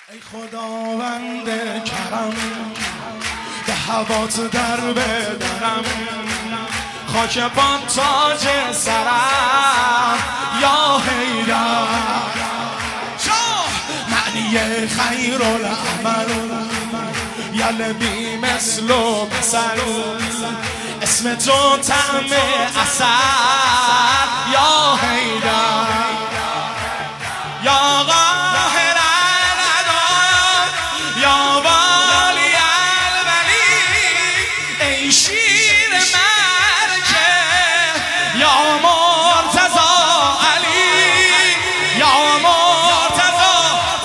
ای خداوند کرم به هوات در بدرم، خاک پا تاج سرم یا حیدر، معنی خیر العمل یلبی مثل و مثل، اسم تو طعم عسل یا حیدر، یا قاهر العدا یا والی الولی، ای شیر مرکه یا مرتضی علی، یا مرتضی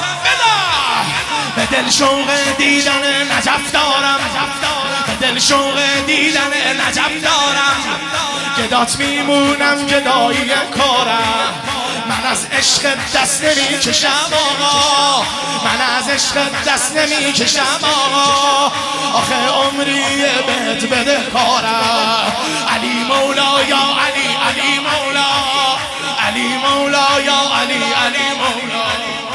به دل شوق دیدن نجف دارم، به دل شوق دیدن نجف دارم، گدات میمونم گدایی کارم، من از عشق دست نمی کشم آقا، من از عشق دست نمی کشم آقا، آخه عمری بهت بده کارم، علی مولا یا علی، علی مولا، علی مولا یا علی، علی مولا.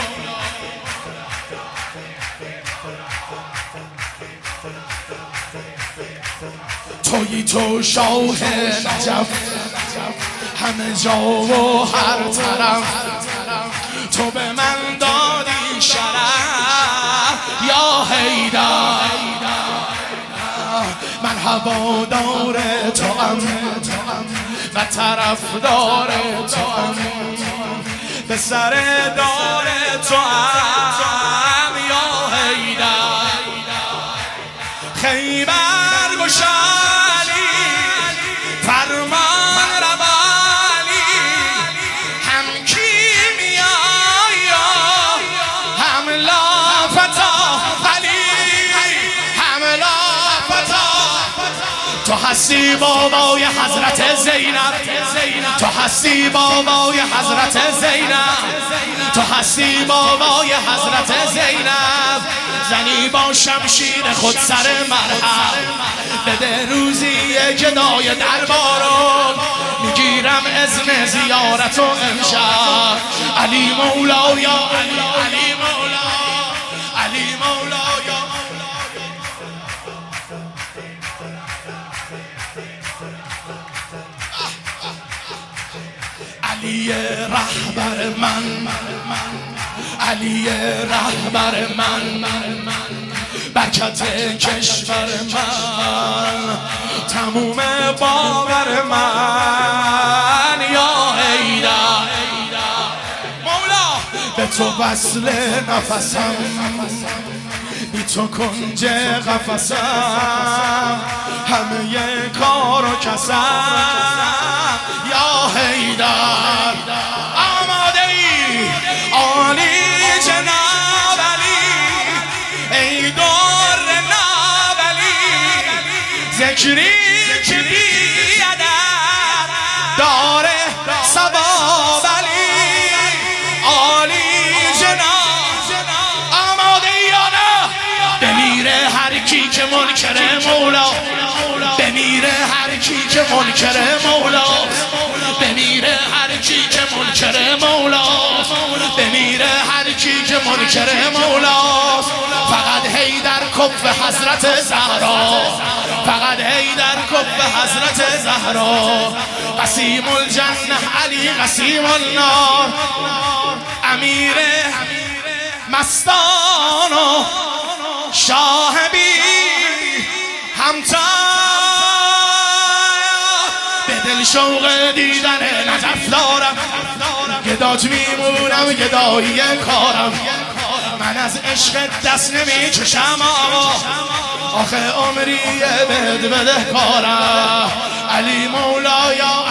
تویی تو شاه نجف، همه جا و هر طرف، تو به من دادی شرف یا حیدر، من هوادار توام و طرفدار توام، به سر دار توام یا حیدر، خیبر گشایی فرمان روانی، هم کیمیایی هم لافتا علی، هم لافتا، تو هستی بابای حضرت زینب، تو هستی بابای حضرت زینب، تو هستی بابای حضرت زینب، زنی با شمشیر خود سر مرهم، بده روزی گدای دربارو، میگیرم اذن زیارت و امشب، علی مولا یا علی، علی مولا، علی مولا یا علی رهبر من، علی رهبر من، برکت کشور من، تموم باور من یا حیدر، مولا به تو وصل نفسم، بی تو کنج قفسم، همه کار و کسم یا حیدر، آماده ای عالی جناب علی، ای دور نابلی، ذکری که بیادر داره ثواب علی، عالی جناب، آماده ای یا نه؟ بمیره هر کی که منکر مولا، بمیره هر کی که منکر مولا، بمیره هر کی که منکر مولا، بمیره هر کی که منکر مولا، فقط حیدر کف حضرت زهرا، فقط حیدر کف حضرت زهرا، قسیم الجنه علی قسیم النار، امیر مستان و شاه بی همتا، به دل شوق دیدن نجف دارم، گدات میمونم گدایی کارم، من از عشق دست نمی کشم آقا، آخه عمری بهت بده کارم، علی مولا یا